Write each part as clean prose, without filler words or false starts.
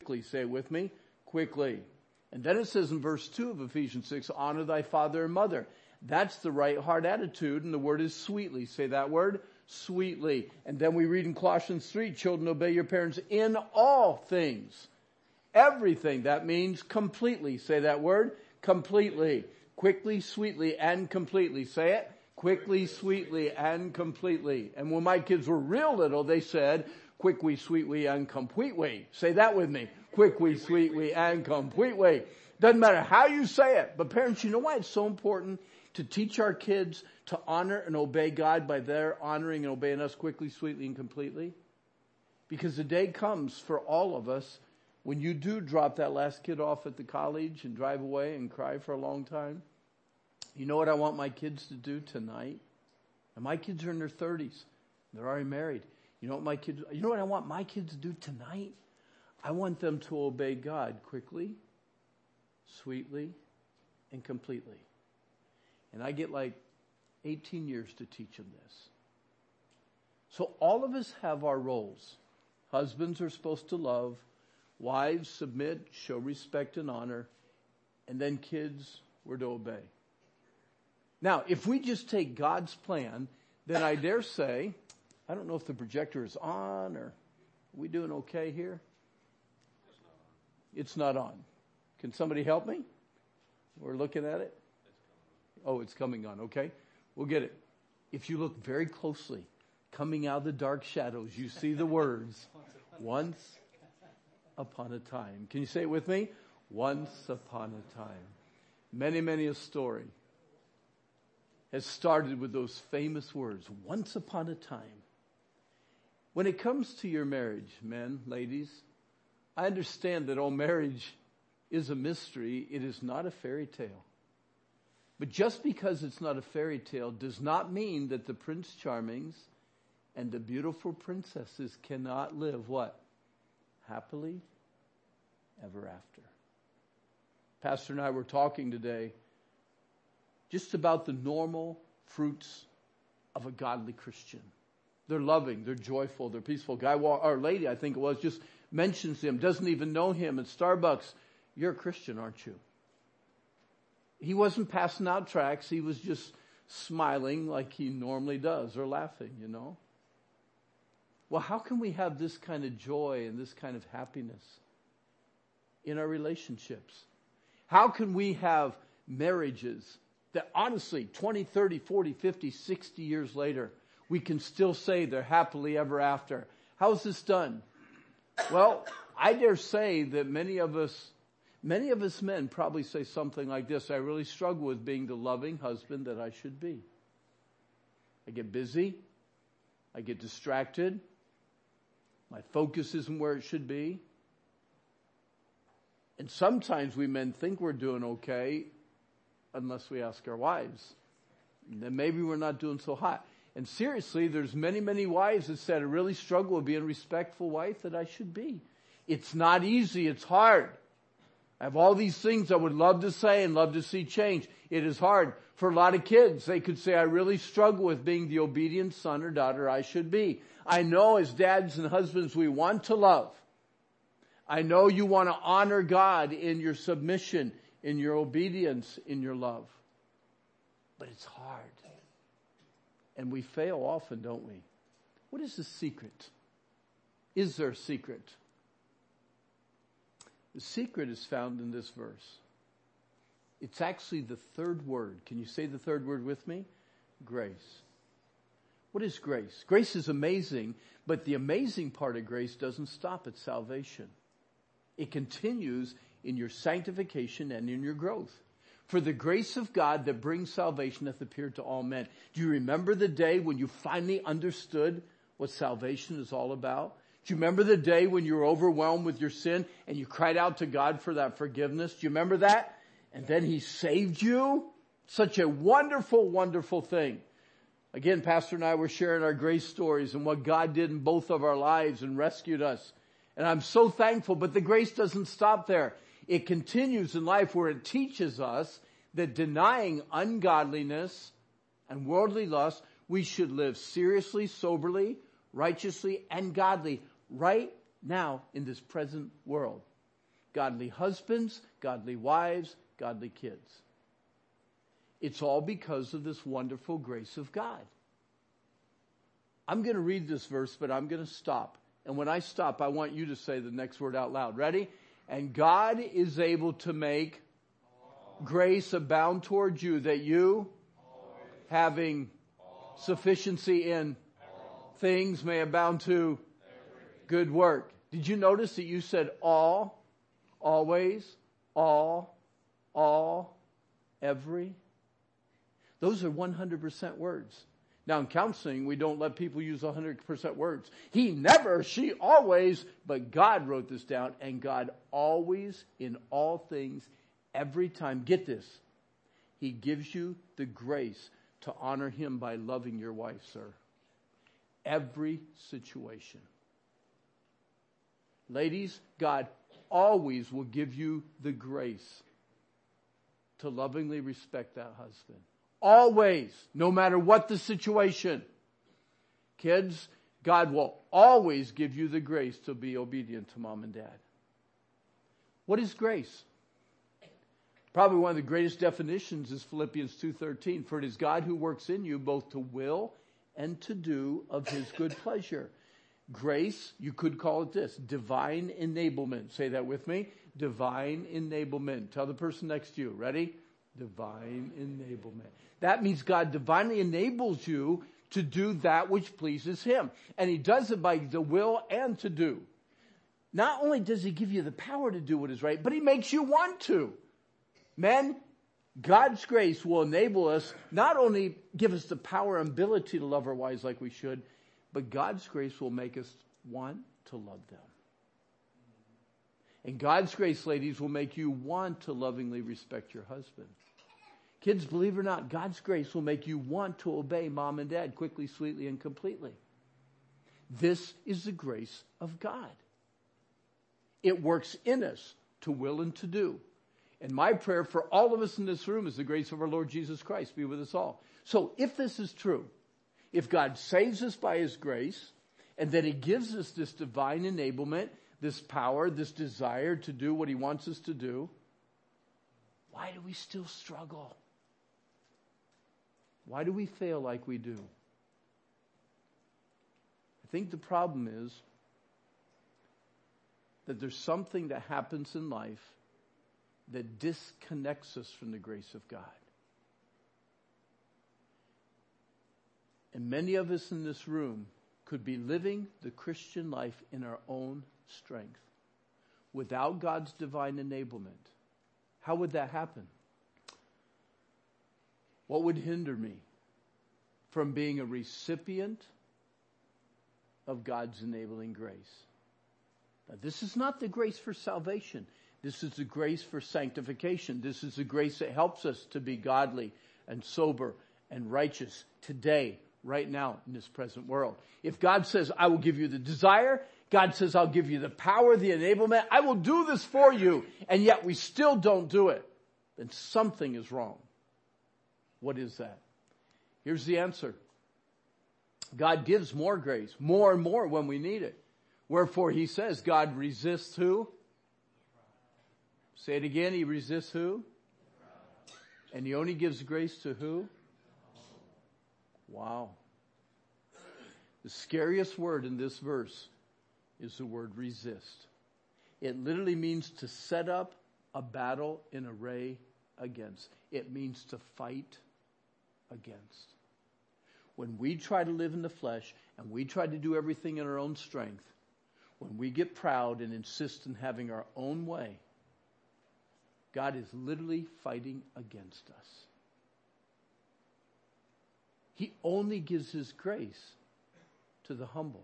quickly. Say it with me. Quickly. And then it says in verse 2 of Ephesians 6, honor thy father and mother. That's the right heart attitude, and the word is sweetly. Say that word. Sweetly. And then we read in Colossians 3, children, obey your parents in all things. Everything. That means completely. Say that word. Completely. Quickly, sweetly, and completely. Say it. Quickly, sweetly, and completely. And when my kids were real little, they said, quickly, sweetly, and completely. Say that with me. Quickly, sweetly, and completely. Doesn't matter how you say it. But parents, you know why it's so important to teach our kids to honor and obey God by their honoring and obeying us quickly, sweetly, and completely? Because the day comes for all of us when you do drop that last kid off at the college and drive away and cry for a long time. You know what I want my kids to do tonight? And my kids are in their 30s. They're already married. You know what I want my kids to do tonight? I want them to obey God quickly, sweetly, and completely. And I get like 18 years to teach them this. So all of us have our roles. Husbands are supposed to love. Wives submit, show respect and honor. And then kids, we're to obey. Now, if we just take God's plan, then I dare say, I don't know if the projector is on or are we doing okay here? It's not on. Can somebody help me? We're looking at it. Oh, it's coming on. Okay. We'll get it. If you look very closely, coming out of the dark shadows, you see the words, once upon a time. Can you say it with me? Once upon a time. Many, many a story has started with those famous words, once upon a time. When it comes to your marriage, men, ladies, I understand that marriage is a mystery. It is not a fairy tale. But just because it's not a fairy tale does not mean that the Prince Charmings and the beautiful princesses cannot live what? Happily ever after. Pastor and I were talking today just about the normal fruits of a godly Christian. They're loving, they're joyful, they're peaceful. Guy or lady, I think it was, just mentions him, doesn't even know him at Starbucks. You're a Christian, aren't you? He wasn't passing out tracts. He was just smiling like he normally does, or laughing, you know. Well, how can we have this kind of joy and this kind of happiness in our relationships? How can we have marriages that honestly 20, 30, 40, 50, 60 years later, we can still say they're happily ever after? How is this done? Well, I dare say that many of us men probably say something like this: I really struggle with being the loving husband that I should be. I get busy. I get distracted. My focus isn't where it should be. And sometimes we men think we're doing okay unless we ask our wives. And then maybe we're not doing so hot. And seriously, there's many, many wives that said, I really struggle with being a respectful wife that I should be. It's not easy. It's hard. I have all these things I would love to say and love to see change. It is hard. For a lot of kids, they could say, I really struggle with being the obedient son or daughter I should be. I know as dads and husbands, we want to love. I know you want to honor God in your submission, in your obedience, in your love. But it's hard. And we fail often, don't we? What is the secret? Is there a secret? The secret is found in this verse. It's actually the third word. Can you say the third word with me? Grace. What is grace? Grace is amazing, but the amazing part of grace doesn't stop at salvation. It continues in your sanctification and in your growth. For the grace of God that brings salvation hath appeared to all men. Do you remember the day when you finally understood what salvation is all about? Do you remember the day when you were overwhelmed with your sin and you cried out to God for that forgiveness? Do you remember that? And then He saved you? Such a wonderful, wonderful thing. Again, Pastor and I were sharing our grace stories and what God did in both of our lives and rescued us. And I'm so thankful, but the grace doesn't stop there. It continues in life where it teaches us that denying ungodliness and worldly lust, we should live seriously, soberly, righteously, and godly right now in this present world. godly husbands, godly wives, godly kids. It's all because of this wonderful grace of God. I'm going to read this verse, but I'm going to stop. And when I stop, I want you to say the next word out loud. Ready? And God is able to make grace abound toward you, that you, having sufficiency in things, may abound to good work. Did you notice that you said all, always, all, every? Those are 100% words. Now in counseling, we don't let people use 100% words. He never, she always, but God wrote this down, and God always, in all things, every time, get this, He gives you the grace to honor Him by loving your wife, sir. Every situation. Ladies, God always will give you the grace to lovingly respect that husband. Always, no matter what the situation. Kids, God will always give you the grace to be obedient to mom and dad. What is grace? Probably one of the greatest definitions is Philippians 2:13. For it is God who works in you both to will and to do of His good pleasure. Grace, you could call it this, divine enablement. Say that with me. Divine enablement. Tell the person next to you. Ready? Divine enablement. That means God divinely enables you to do that which pleases Him. And He does it by the will and to do. Not only does He give you the power to do what is right, but He makes you want to. Men, God's grace will enable us, not only give us the power and ability to love our wives like we should, but God's grace will make us want to love them. And God's grace, ladies, will make you want to lovingly respect your husband. Kids, believe it or not, God's grace will make you want to obey mom and dad quickly, sweetly, and completely. This is the grace of God. It works in us to will and to do. And my prayer for all of us in this room is the grace of our Lord Jesus Christ be with us all. So if this is true, if God saves us by His grace, and that He gives us this divine enablement, this power, this desire to do what He wants us to do, why do we still struggle? Why do we fail like we do? I think the problem is that there's something that happens in life that disconnects us from the grace of God. And many of us in this room could be living the Christian life in our own strength without God's divine enablement. How would that happen? What would hinder me from being a recipient of God's enabling grace? Now, this is not the grace for salvation. This is the grace for sanctification. This is the grace that helps us to be godly and sober and righteous today, right now, in this present world. If God says, I will give you the desire, God says, I'll give you the power, the enablement, I will do this for you, and yet we still don't do it, then something is wrong. What is that? Here's the answer. God gives more grace, more and more when we need it. Wherefore He says, God resists who? Say it again, He resists who? And He only gives grace to who? Wow. The scariest word in this verse is the word resist. It literally means to set up a battle in array against. It means to fight against. When we try to live in the flesh and we try to do everything in our own strength, when we get proud and insist on having our own way, God is literally fighting against us. He only gives His grace to the humble.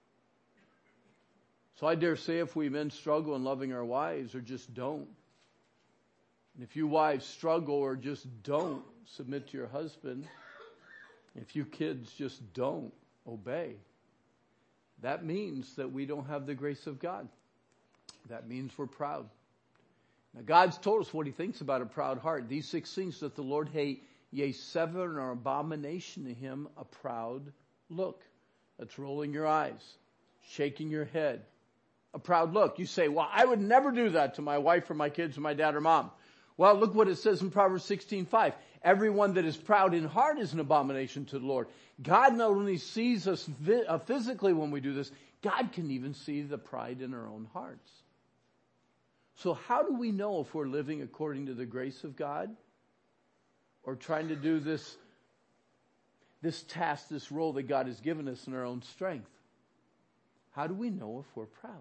So I dare say if we men struggle in loving our wives or just don't, and if you wives struggle or just don't submit to your husband, if you kids just don't obey, that means that we don't have the grace of God. That means we're proud. Now God's told us what He thinks about a proud heart. These 6 things that the Lord hate, yea, 7 are abomination to Him, a proud look. That's rolling your eyes, shaking your head, A proud look. You say, well, I would never do that to my wife or my kids or my dad or mom. Well, look what it says in Proverbs 16:5. Everyone that is proud in heart is an abomination to the Lord. God not only sees us physically when we do this, God can even see the pride in our own hearts. So how do we know if we're living according to the grace of God or trying to do this task, this role that God has given us in our own strength? How do we know if we're proud?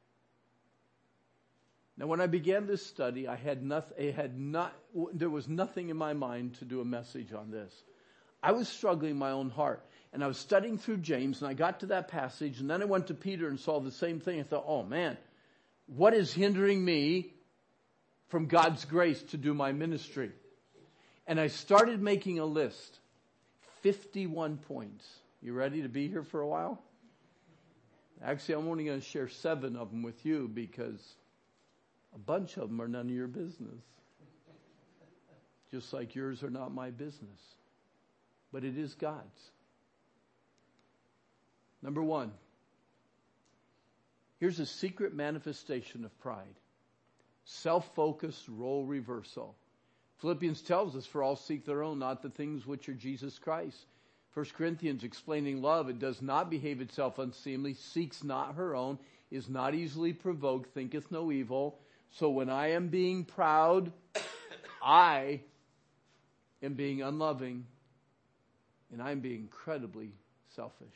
Now, when I began this study, there was nothing in my mind to do a message on this. I was struggling in my own heart, and I was studying through James, and I got to that passage, and then I went to Peter and saw the same thing. I thought, oh man, what is hindering me from God's grace to do my ministry? And I started making a list, 51 points. You ready to be here for a while? Actually, I'm only going to share 7 of them with you because a bunch of them are none of your business. Just like yours are not my business. But it is God's. Number 1. Here's a secret manifestation of pride. Self-focused role reversal. Philippians tells us, for all seek their own, not the things which are Jesus Christ. 1 Corinthians explaining love, it does not behave itself unseemly, seeks not her own, is not easily provoked, thinketh no evil. So when I am being proud, I am being unloving, and I'm being incredibly selfish.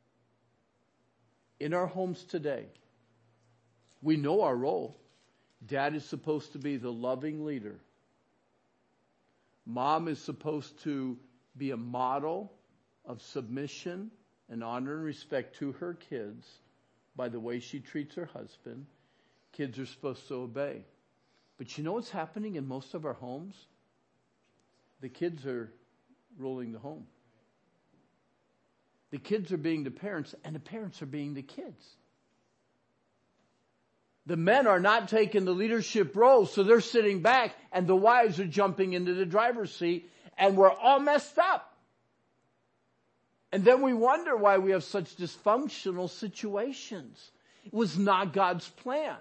In our homes today, we know our role. Dad is supposed to be the loving leader. Mom is supposed to be a model of submission and honor and respect to her kids by the way she treats her husband. Kids are supposed to obey. But you know what's happening in most of our homes? The kids are ruling the home. The kids are being the parents, and the parents are being the kids. The men are not taking the leadership role, so they're sitting back, and the wives are jumping into the driver's seat, and we're all messed up. And then we wonder why we have such dysfunctional situations. It was not God's plan.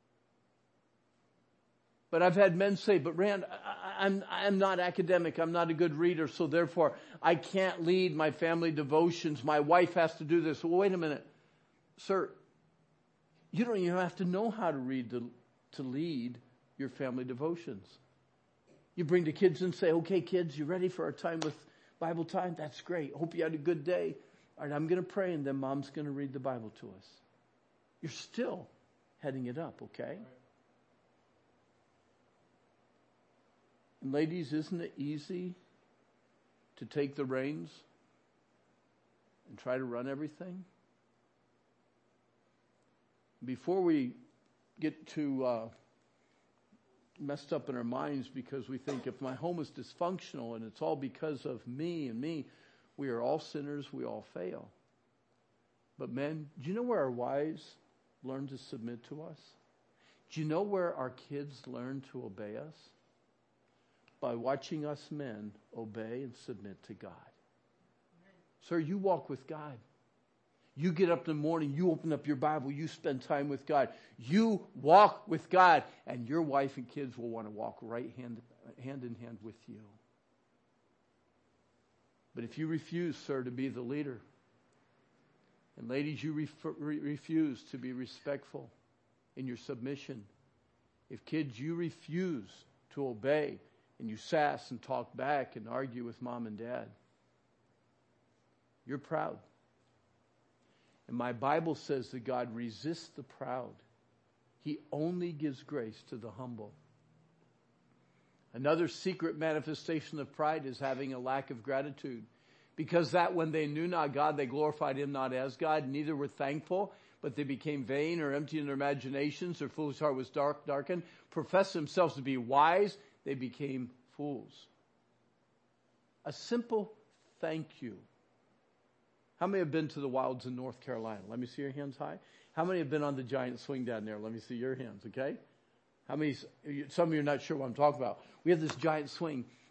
But I've had men say, but Rand, I'm not academic. I'm not a good reader. So therefore I can't lead my family devotions. My wife has to do this. Well, wait a minute. Sir, you don't even have to know how to read to lead your family devotions. You bring the kids and say, okay, kids, you ready for our time with Bible time? That's great. Hope you had a good day. All right, I'm going to pray and then Mom's going to read the Bible to us. You're still heading it up, okay? And ladies, isn't it easy to take the reins and try to run everything? Before we get too messed up in our minds because we think if my home is dysfunctional and it's all because of me and me, we are all sinners, we all fail. But men, do you know where our wives learn to submit to us? Do you know where our kids learn to obey us? By watching us men obey and submit to God. Amen. Sir, you walk with God. You get up in the morning, you open up your Bible, you spend time with God. You walk with God, and your wife and kids will want to walk hand in hand with you. But if you refuse, sir, to be the leader, and ladies, you refuse to be respectful in your submission. If kids, you refuse to obey, and you sass and talk back and argue with mom and dad, you're proud. And my Bible says that God resists the proud. He only gives grace to the humble. Another secret manifestation of pride is having a lack of gratitude. Because that when they knew not God, they glorified him not as God, neither were thankful, but they became vain or empty in their imaginations, their foolish heart was darkened, professed themselves to be wise, they became fools. A simple thank you. How many have been to the wilds in North Carolina? Let me see your hands high. How many have been on the giant swing down there? Let me see your hands, okay? How many? Some of you are not sure what I'm talking about. We have this giant swing.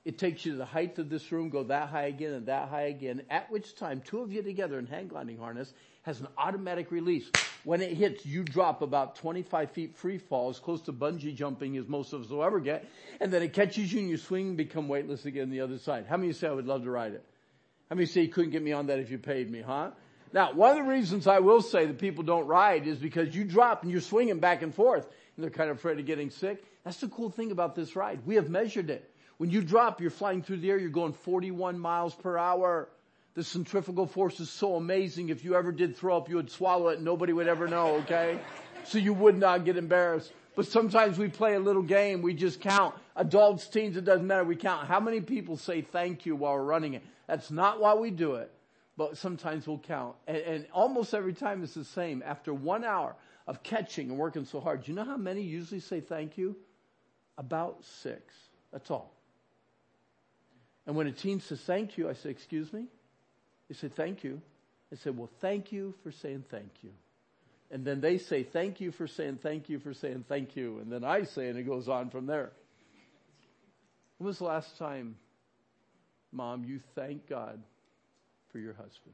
It takes you to the height of this room, go that high again and that high again, at which time two of you together in hang gliding harness has an automatic release. When it hits, you drop about 25 feet free fall, as close to bungee jumping as most of us will ever get, and then it catches you and you swing and become weightless again on the other side. How many say I would love to ride it? How many say you couldn't get me on that if you paid me, huh? Now, one of the reasons I will say that people don't ride is because you drop and you're swinging back and forth, and they're kind of afraid of getting sick. That's the cool thing about this ride. We have measured it. When you drop, you're flying through the air, you're going 41 miles per hour. The centrifugal force is so amazing. If you ever did throw up, you would swallow it and nobody would ever know, okay? So you would not get embarrassed. But sometimes we play a little game. We just count. Adults, teens, it doesn't matter. We count how many people say thank you while we're running it. That's not why we do it. But sometimes we'll count. And almost every time it's the same. After 1 hour of catching and working so hard, do you know how many usually say thank you? About 6. That's all. And when a teen says thank you, I say, excuse me? They say thank you. I say, well, thank you for saying thank you. And then they say thank you for saying thank you for saying thank you. And then I say, and it goes on from there. When was the last time, Mom, you thanked God for your husband?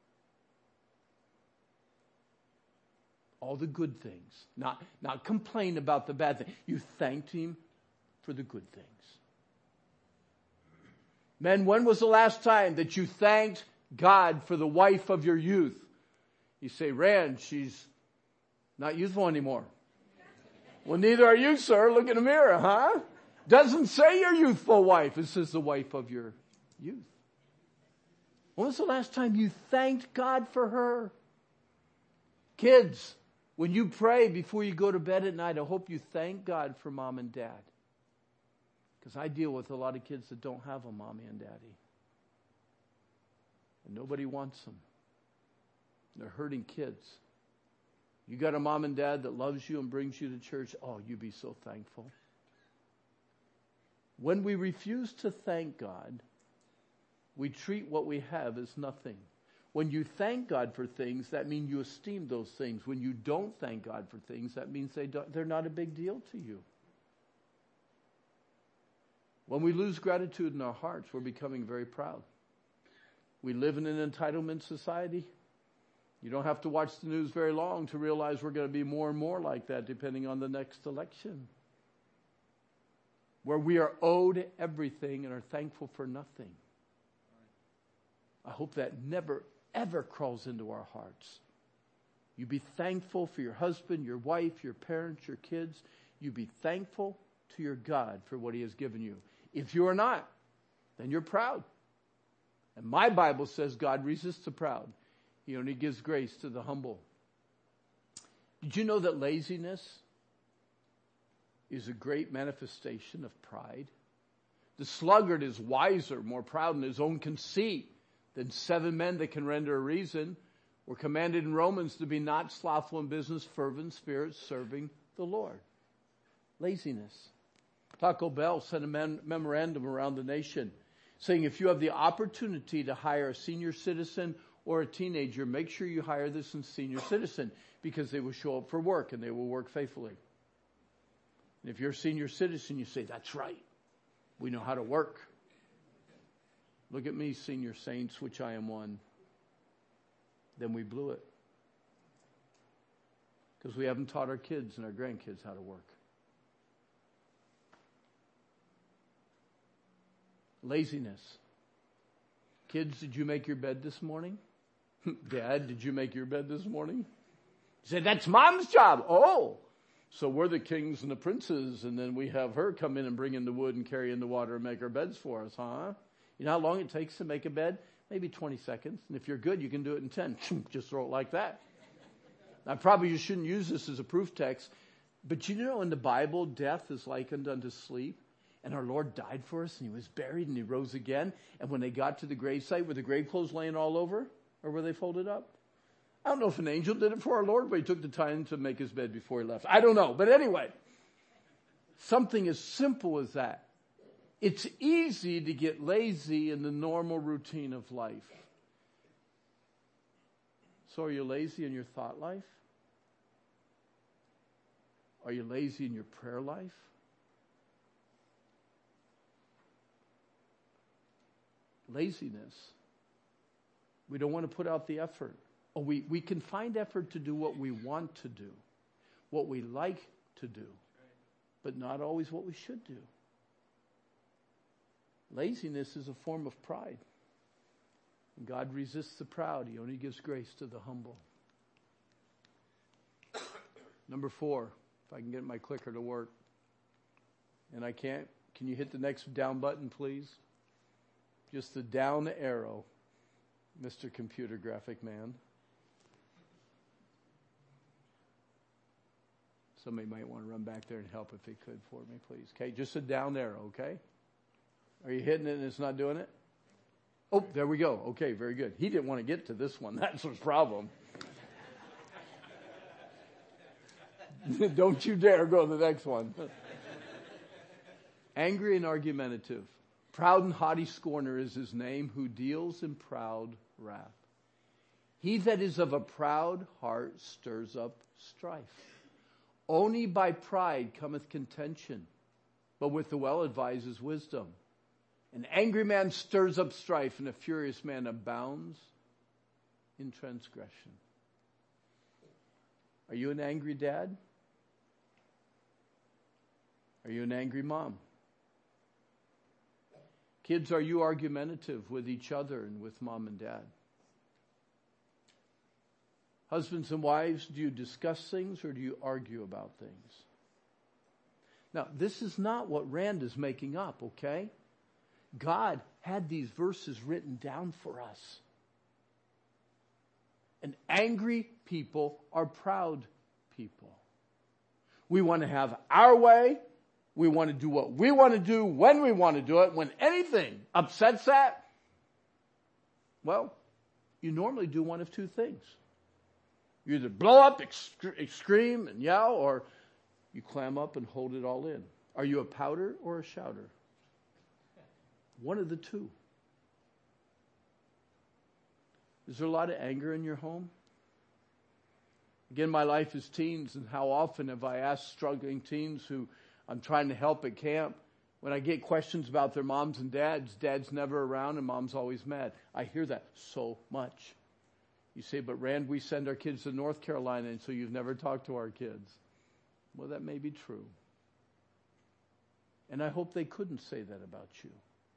All the good things. Not complain about the bad thing. You thanked him for the good things. Men, when was the last time that you thanked God for the wife of your youth? You say, Rand, she's not youthful anymore. Well, neither are you, sir. Look in the mirror, huh? Doesn't say your youthful wife. It says the wife of your youth. When was the last time you thanked God for her? Kids, when you pray before you go to bed at night, I hope you thank God for mom and dad. Because I deal with a lot of kids that don't have a mommy and daddy. And nobody wants them. They're hurting kids. You got a mom and dad that loves you and brings you to church. Oh, you be so thankful. When we refuse to thank God, we treat what we have as nothing. When you thank God for things, that means you esteem those things. When you don't thank God for things, that means they're not a big deal to you. When we lose gratitude in our hearts, we're becoming very proud. We live in an entitlement society. You don't have to watch the news very long to realize we're going to be more and more like that depending on the next election. Where we are owed everything and are thankful for nothing. I hope that never, ever crawls into our hearts. You be thankful for your husband, your wife, your parents, your kids. You be thankful to your God for what he has given you. If you are not, then you're proud. And my Bible says God resists the proud. He only gives grace to the humble. Did you know that laziness is a great manifestation of pride? The sluggard is wiser, more proud in his own conceit than 7 men that can render a reason. We're commanded in Romans to be not slothful in business, fervent in spirit, serving the Lord. Laziness. Taco Bell sent a memorandum around the nation saying if you have the opportunity to hire a senior citizen or a teenager, make sure you hire this senior citizen because they will show up for work and they will work faithfully. And if you're a senior citizen, you say, that's right. We know how to work. Look at me, senior saints, which I am one. Then we blew it. Because we haven't taught our kids and our grandkids how to work. Laziness. Kids, did you make your bed this morning? Dad, did you make your bed this morning? He said, that's mom's job. Oh, so we're the kings and the princes, and then we have her come in and bring in the wood and carry in the water and make our beds for us, huh? You know how long it takes to make a bed? Maybe 20 seconds. And if you're good, you can do it in 10. Just throw it like that. Now, probably you shouldn't use this as a proof text, but you know in the Bible, death is likened unto sleep. And our Lord died for us, and he was buried, and he rose again. And when they got to the gravesite, were the grave clothes laying all over? Or were they folded up? I don't know if an angel did it for our Lord, but he took the time to make his bed before he left. I don't know. But anyway, something as simple as that. It's easy to get lazy in the normal routine of life. So are you lazy in your thought life? Are you lazy in your prayer life? Laziness. We don't want to put out the effort. Oh, we can find effort to do what we want to do, what we like to do, but not always what we should do. Laziness is a form of pride. And God resists the proud. He only gives grace to the humble. Number 4, if I can get my clicker to work. And I can't. Can you hit the next down button, please? Just the down arrow, Mr. Computer Graphic Man. Somebody might want to run back there and help if they could for me, please. Okay, just a down arrow, okay? Are you hitting it and it's not doing it? Oh, there we go. Okay, very good. He didn't want to get to this one. That's his problem. Don't you dare go to the next one. Angry and argumentative. Proud and haughty scorner is his name, who deals in proud wrath. He that is of a proud heart stirs up strife. Only by pride cometh contention, but with the well-advised is wisdom. An angry man stirs up strife, and a furious man abounds in transgression. Are you an angry dad? Are you an angry mom? Kids, are you argumentative with each other and with mom and dad? Husbands and wives, do you discuss things or do you argue about things? Now, this is not what Rand is making up, okay? God had these verses written down for us. And angry people are proud people. We want to have our way. We want to do what we want to do when we want to do it. When anything upsets that, well, you normally do one of two things. You either blow up, scream, and yell, or you clam up and hold it all in. Are you a pouter or a shouter? One of the two. Is there a lot of anger in your home? Again, my life is teens, and how often have I asked struggling teens who I'm trying to help at camp, when I get questions about their moms and dad's never around and mom's always mad. I hear that so much. You say, but Rand, we send our kids to North Carolina, and so you've never talked to our kids. Well, that may be true. And I hope they couldn't say that about you.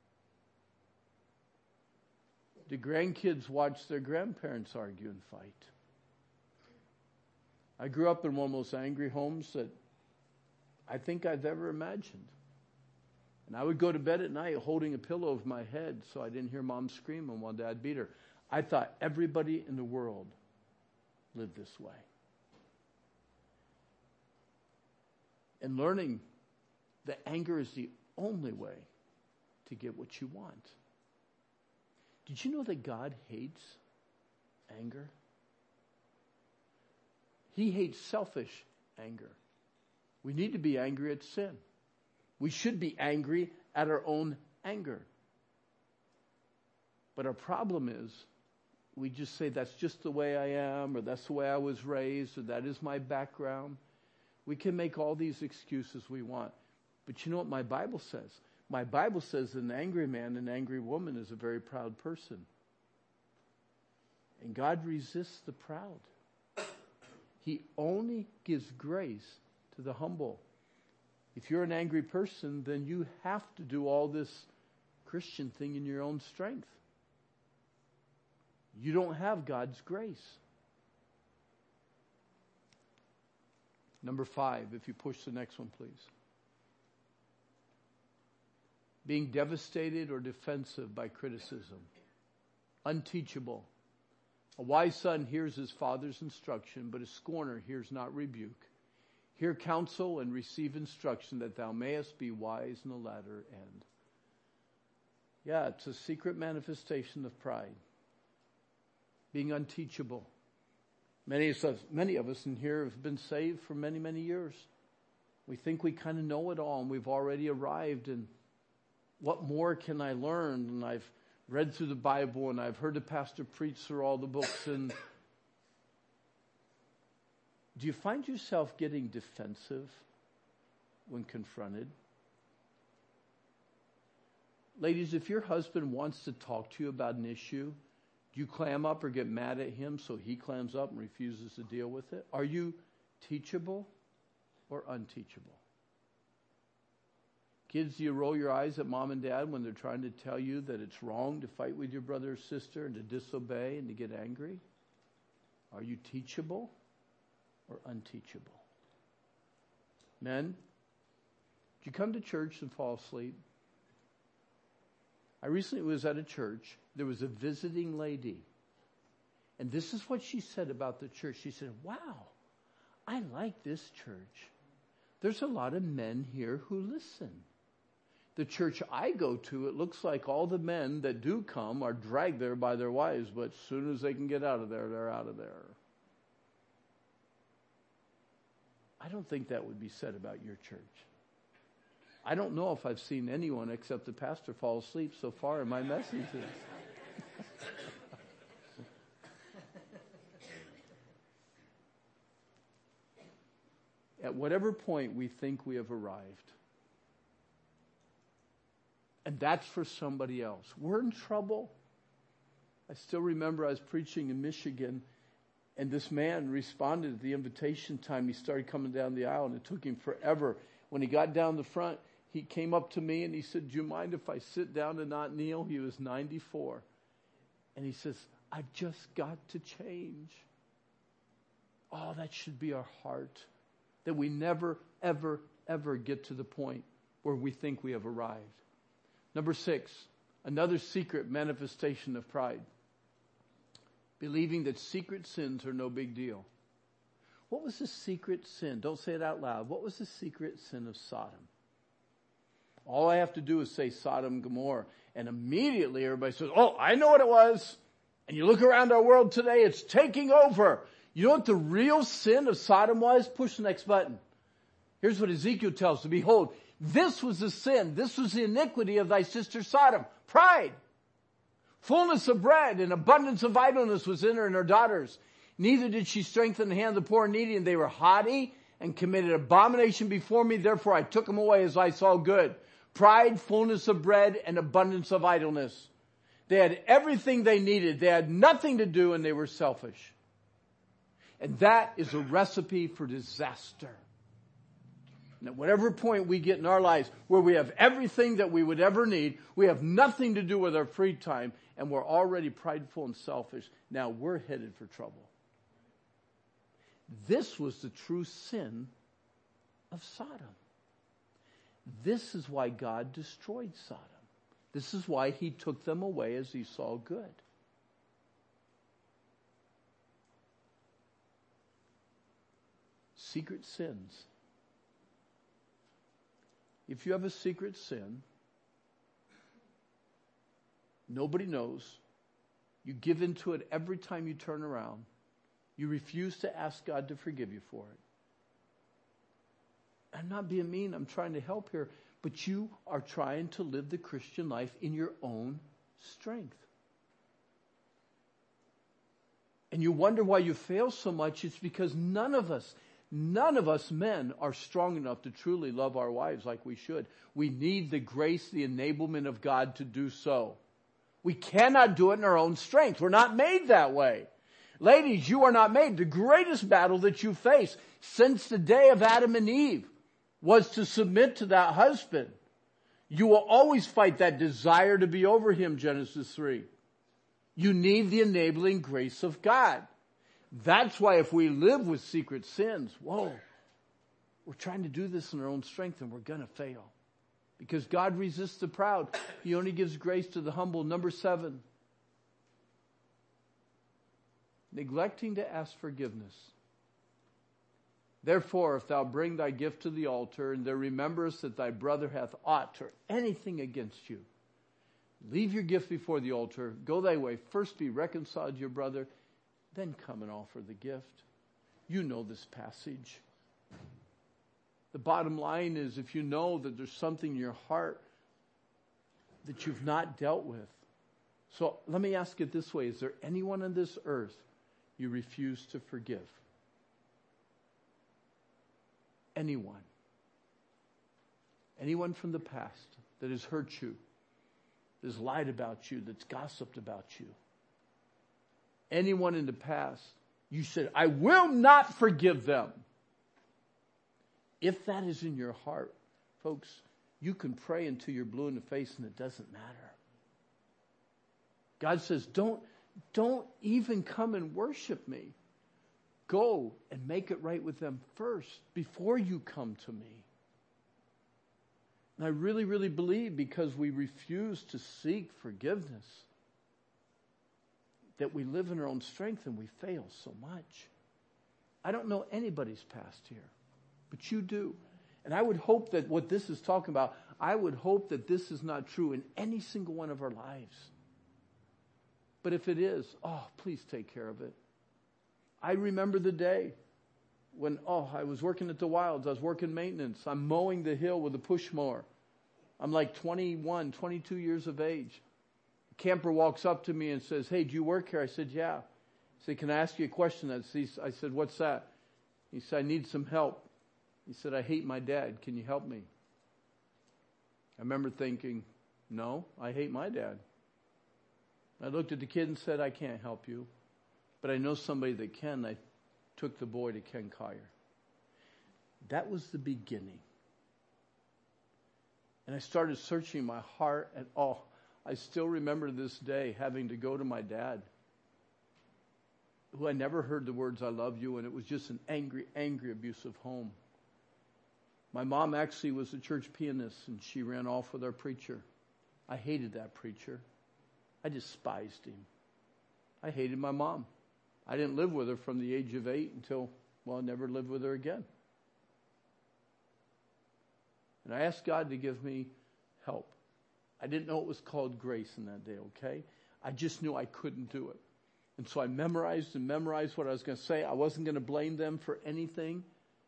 Do grandkids watch their grandparents argue and fight? I grew up in one of the most angry homes that I think I've ever imagined. And I would go to bed at night holding a pillow over my head so I didn't hear mom screaming while dad beat her. I thought everybody in the world lived this way. And learning that anger is the only way to get what you want. Did you know that God hates anger? He hates selfish anger. We need to be angry at sin. We should be angry at our own anger. But our problem is, we just say that's just the way I am, or that's the way I was raised, or that is my background. We can make all these excuses we want. But you know what my Bible says? My Bible says an angry man, an angry woman is a very proud person. And God resists the proud. He only gives grace to the humble. If you're an angry person, then you have to do all this Christian thing in your own strength. You don't have God's grace. Number 5, if you push the next one, please. Being devastated or defensive by criticism. Unteachable. A wise son hears his father's instruction, but a scorner hears not rebuke. Hear counsel and receive instruction, that thou mayest be wise in the latter end. Yeah, it's a secret manifestation of pride. Being unteachable. Many of us in here have been saved for many, many years. We think we kind of know it all, and we've already arrived, and what more can I learn? And I've read through the Bible, and I've heard the pastor preach through all the books. And do you find yourself getting defensive when confronted? Ladies, if your husband wants to talk to you about an issue, do you clam up or get mad at him so he clams up and refuses to deal with it? Are you teachable or unteachable? Kids, do you roll your eyes at mom and dad when they're trying to tell you that it's wrong to fight with your brother or sister and to disobey and to get angry? Are you teachable or unteachable? Men, did you come to church and fall asleep? I recently was at a church. There was a visiting lady. And this is what she said about the church. She said, wow, I like this church. There's a lot of men here who listen. The church I go to, it looks like all the men that do come are dragged there by their wives, but as soon as they can get out of there, they're out of there. I don't think that would be said about your church. I don't know if I've seen anyone except the pastor fall asleep so far in my messages. At whatever point we think we have arrived, and that's for somebody else, we're in trouble. I still remember I was preaching in Michigan, and this man responded at the invitation time. He started coming down the aisle, and it took him forever. When he got down the front, he came up to me and he said, do you mind if I sit down and not kneel? He was 94. And he says, I've just got to change. Oh, that should be our heart. That we never, ever, ever get to the point where we think we have arrived. Number 6, another secret manifestation of pride. Believing that secret sins are no big deal. What was the secret sin? Don't say it out loud. What was the secret sin of Sodom? All I have to do is say Sodom and Gomorrah, and immediately everybody says, oh, I know what it was. And you look around our world today, it's taking over. You know what the real sin of Sodom was? Push the next button. Here's what Ezekiel tells us. Behold, this was the sin. This was the iniquity of thy sister Sodom. Pride. Fullness of bread and abundance of idleness was in her and her daughters. Neither did she strengthen the hand of the poor and needy, and they were haughty and committed abomination before me. Therefore I took them away as I saw good. Pride, fullness of bread, and abundance of idleness. They had everything they needed. They had nothing to do, and they were selfish. And that is a recipe for disaster. And at whatever point we get in our lives where we have everything that we would ever need, we have nothing to do with our free time, and we're already prideful and selfish, now we're headed for trouble. This was the true sin of Sodom. This is why God destroyed Sodom. This is why he took them away as he saw good. Secret sins. If you have a secret sin, nobody knows. You give into it every time you turn around. You refuse to ask God to forgive you for it. I'm not being mean. I'm trying to help here. But you are trying to live the Christian life in your own strength. And you wonder why you fail so much. It's because none of us men are strong enough to truly love our wives like we should. We need the grace, the enablement of God to do so. We cannot do it in our own strength. We're not made that way. Ladies, you are not made. The greatest battle that you face since the day of Adam and Eve was to submit to that husband. You will always fight that desire to be over him, Genesis 3. You need the enabling grace of God. That's why if we live with secret sins, we're trying to do this in our own strength and we're going to fail. Because God resists the proud. He only gives grace to the humble. Number 7. Neglecting to ask forgiveness. Therefore, if thou bring thy gift to the altar, and there rememberest that thy brother hath aught or anything against you, leave your gift before the altar, go thy way, first be reconciled to your brother, then come and offer the gift. You know this passage. The bottom line is, if you know that there's something in your heart that you've not dealt with. So let me ask it this way. Is there anyone on this earth you refuse to forgive? Anyone. Anyone from the past that has hurt you. that's lied about you, that's gossiped about you. Anyone in the past, you said, I will not forgive them. If that is in your heart, folks, you can pray until you're blue in the face and it doesn't matter. God says, don't even come and worship me. Go and make it right with them first before you come to me. And I really, really believe because we refuse to seek forgiveness that we live in our own strength and we fail so much. I don't know anybody's past here, but you do. And I would hope that what this is talking about, I would hope that this is not true in any single one of our lives. But if it is, please take care of it. I remember the day when, I was working at the Wilds. I was working maintenance. I'm mowing the hill with a push mower. I'm like 21, 22 years of age. A camper walks up to me and says, hey, do you work here? I said, yeah. He said, can I ask you a question? I said, what's that? He said, I need some help. He said, I hate my dad. Can you help me? I remember thinking, no, I hate my dad. I looked at the kid and said, I can't help you. But I know somebody that can. I took the boy to Ken Collier. That was the beginning. And I started searching my heart, and I still remember this day having to go to my dad, who I never heard the words, I love you, and it was just an angry, angry, abusive home. My mom actually was a church pianist, and she ran off with our preacher. I hated that preacher. I despised him. I hated my mom. I didn't live with her from the age of 8 until, I never lived with her again. And I asked God to give me help. I didn't know it was called grace in that day, okay? I just knew I couldn't do it. And so I memorized what I was going to say. I wasn't going to blame them for anything.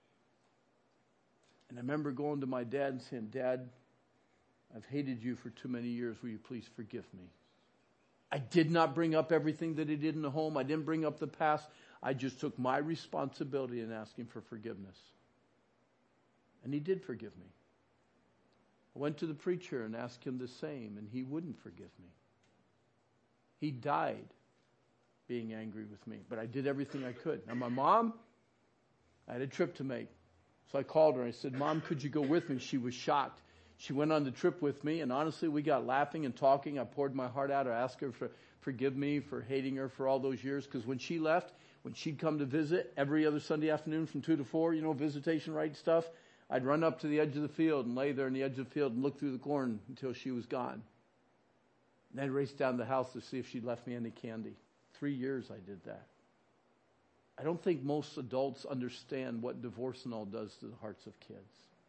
And I remember going to my dad and saying, Dad, I've hated you for too many years. Will you please forgive me? I did not bring up everything that he did in the home. I didn't bring up the past. I just took my responsibility in asking for forgiveness. And he did forgive me. I went to the preacher and asked him the same, and he wouldn't forgive me. He died being angry with me, but I did everything I could. Now my mom, I had a trip to make. So I called her and I said, Mom, could you go with me? She was shocked. She went on the trip with me, and honestly, we got laughing and talking. I poured my heart out. I asked her to forgive me for hating her for all those years, because when she left, when she'd come to visit every other Sunday afternoon from 2 to 4, visitation right stuff, I'd run up to the edge of the field and lay there in the edge of the field and look through the corn until she was gone. And I'd race down the house to see if she'd left me any candy. 3 years I did that. I don't think most adults understand what divorce and all does to the hearts of kids.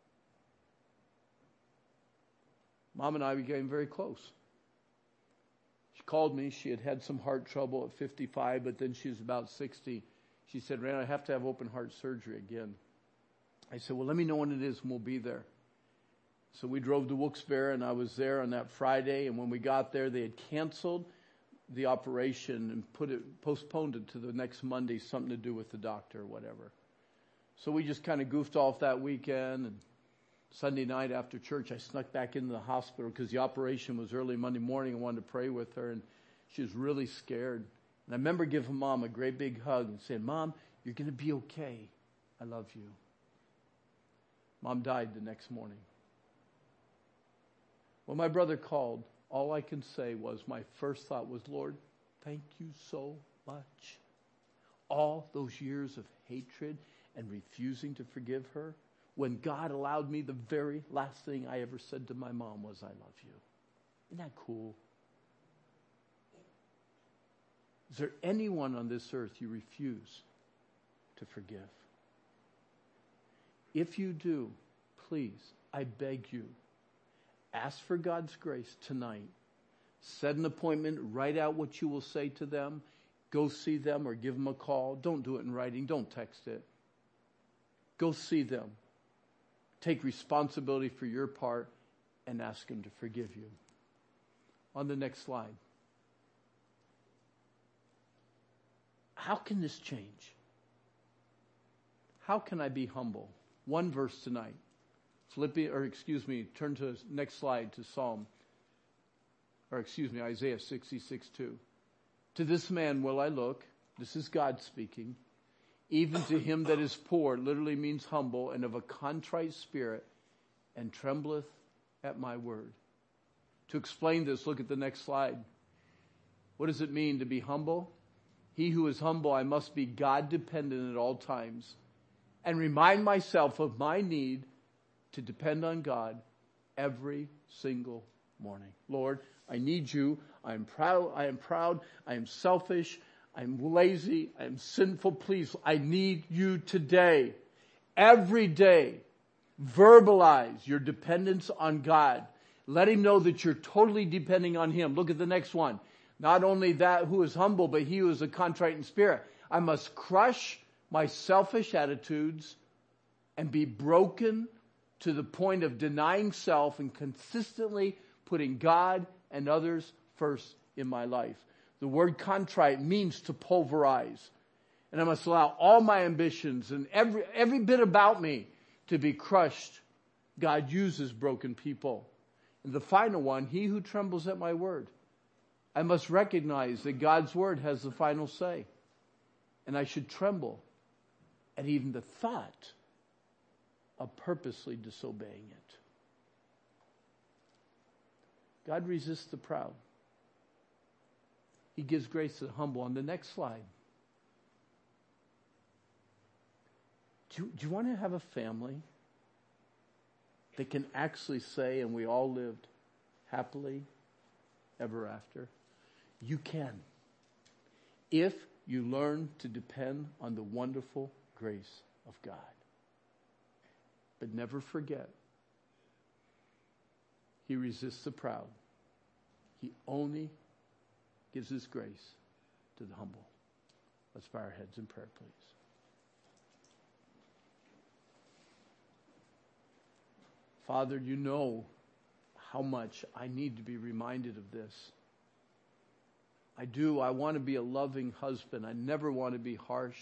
Mom and I became very close. She called me. She had had some heart trouble at 55, but then she was about 60. She said, Rand, I have to have open heart surgery again. I said, well, let me know when it is and we'll be there. So we drove to Wilkes-Barre, and I was there on that Friday, and when we got there, they had canceled the operation and postponed it to the next Monday, something to do with the doctor or whatever. So we just kind of goofed off that weekend, and Sunday night after church, I snuck back into the hospital because the operation was early Monday morning. I wanted to pray with her, and she was really scared. And I remember giving Mom a great big hug and saying, Mom, you're going to be okay. I love you. Mom died the next morning. When my brother called, all I can say was, my first thought was, Lord, thank you so much. All those years of hatred and refusing to forgive her, when God allowed me, the very last thing I ever said to my mom was, I love you. Isn't that cool? Is there anyone on this earth you refuse to forgive? If you do, please, I beg you, ask for God's grace tonight. Set an appointment, write out what you will say to them, go see them or give them a call. Don't do it in writing, don't text it. Go see them. Take responsibility for your part and ask them to forgive you. On the next slide. How can this change? How can I be humble? One verse tonight. Turn to next slide to Psalm. Isaiah 66:2. To this man will I look. This is God speaking. Even to him that is poor, literally means humble, and of a contrite spirit, and trembleth at my word. To explain this, look at the next slide. What does it mean to be humble? He who is humble, I must be God dependent at all times, and remind myself of my need to depend on God every single morning. Lord, I need you. I am proud. I am selfish. I'm lazy. I am sinful. Please, I need you today. Every day, verbalize your dependence on God. Let him know that you're totally depending on him. Look at the next one. Not only that who is humble, but he who is a contrite in spirit. I must crush my selfish attitudes and be broken to the point of denying self and consistently putting God and others first in my life. The word contrite means to pulverize. And I must allow all my ambitions and every bit about me to be crushed. God uses broken people. And the final one, he who trembles at my word. I must recognize that God's word has the final say. And I should tremble at even the thought of purposely disobeying it. God resists the proud. He gives grace to the humble. On the next slide. Do you want to have a family that can actually say, and we all lived happily ever after? You can. If you learn to depend on the wonderful grace of God. But never forget, he resists the proud. He only gives his grace to the humble. Let's bow our heads in prayer, please. Father, you know how much I need to be reminded of this. I do. I want to be a loving husband. I never want to be harsh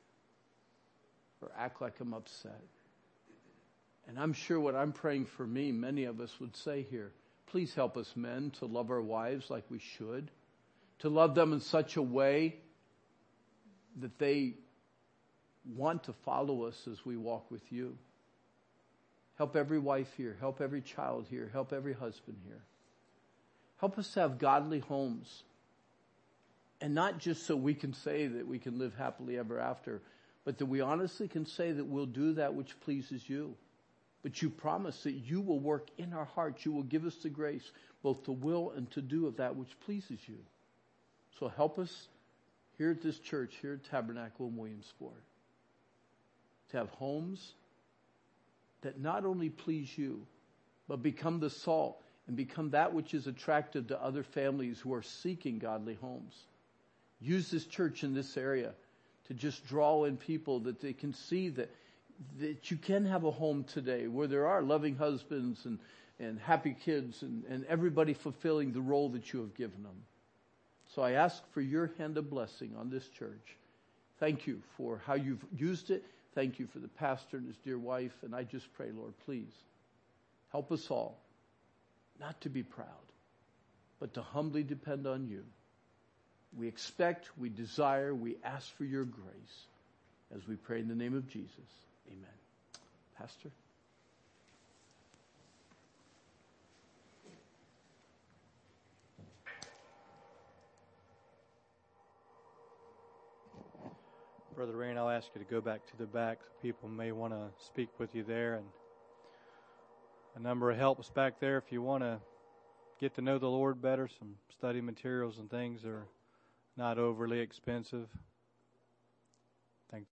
or act like I'm upset. And I'm sure what I'm praying for me, many of us would say here, please help us men to love our wives like we should, to love them in such a way that they want to follow us as we walk with you. Help every wife here. Help every child here. Help every husband here. Help us to have godly homes. And not just so we can say that we can live happily ever after, but that we honestly can say that we'll do that which pleases you. But you promise that you will work in our hearts. You will give us the grace, both to will and to do of that which pleases you. So help us here at this church, here at Tabernacle in Williamsport, to have homes that not only please you, but become the salt and become that which is attractive to other families who are seeking godly homes. Use this church in this area to just draw in people that they can see that you can have a home today where there are loving husbands and happy kids and everybody fulfilling the role that you have given them. So I ask for your hand of blessing on this church. Thank you for how you've used it. Thank you for the pastor and his dear wife. And I just pray, Lord, please help us all not to be proud, but to humbly depend on you. We expect, we desire, we ask for your grace as we pray in the name of Jesus. Amen. Pastor? Brother Rain, I'll ask you to go back to the back. People may want to speak with you there. And a number of helps back there if you want to get to know the Lord better. Some study materials and things are not overly expensive.